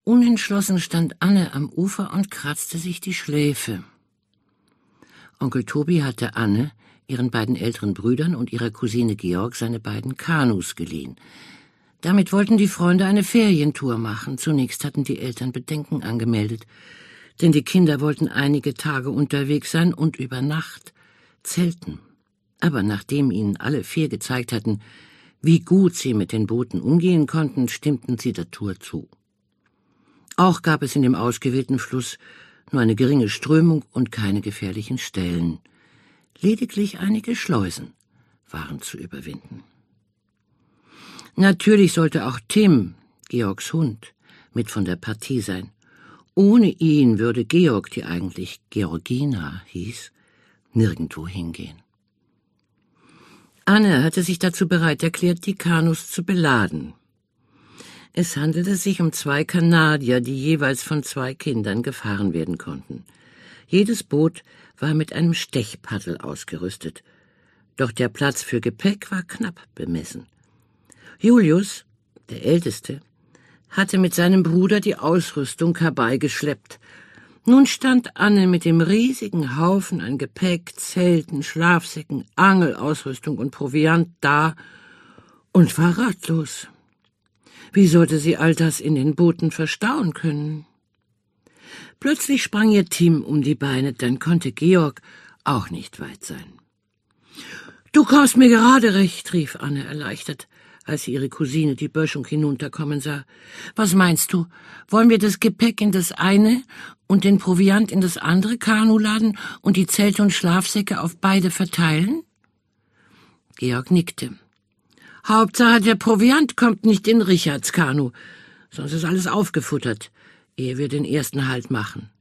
Unentschlossen stand Anne am Ufer und kratzte sich die Schläfe. Onkel Tobi hatte Anne, ihren beiden älteren Brüdern und ihrer Cousine Georg seine beiden Kanus geliehen. Damit wollten die Freunde eine Ferientour machen. Zunächst hatten die Eltern Bedenken angemeldet, denn die Kinder wollten einige Tage unterwegs sein und über Nacht zelten. Aber nachdem ihnen alle 4 gezeigt hatten, wie gut sie mit den Booten umgehen konnten, stimmten sie der Tour zu. Auch gab es in dem ausgewählten Fluss nur eine geringe Strömung und keine gefährlichen Stellen. Lediglich einige Schleusen waren zu überwinden. Natürlich sollte auch Tim, Georgs Hund, mit von der Partie sein. Ohne ihn würde Georg, die eigentlich Georgina hieß, nirgendwo hingehen. Anne hatte sich dazu bereit erklärt, die Kanus zu beladen. Es handelte sich um 2 Kanadier, die jeweils von 2 Kindern gefahren werden konnten. Jedes Boot war mit einem Stechpaddel ausgerüstet. Doch der Platz für Gepäck war knapp bemessen. Julius, der Älteste, hatte mit seinem Bruder die Ausrüstung herbeigeschleppt. Nun stand Anne mit dem riesigen Haufen an Gepäck, Zelten, Schlafsäcken, Angelausrüstung und Proviant da und war ratlos. Wie sollte sie all das in den Booten verstauen können? Plötzlich sprang ihr Tim um die Beine, dann konnte Georg auch nicht weit sein. »Du kommst mir gerade recht«, rief Anne erleichtert, als sie ihre Cousine die Böschung hinunterkommen sah. »Was meinst du? Wollen wir das Gepäck in das eine und den Proviant in das andere Kanu laden und die Zelte und Schlafsäcke auf beide verteilen?« Georg nickte. »Hauptsache, der Proviant kommt nicht in Richards Kanu, sonst ist alles aufgefuttert, ehe wir den ersten Halt machen.«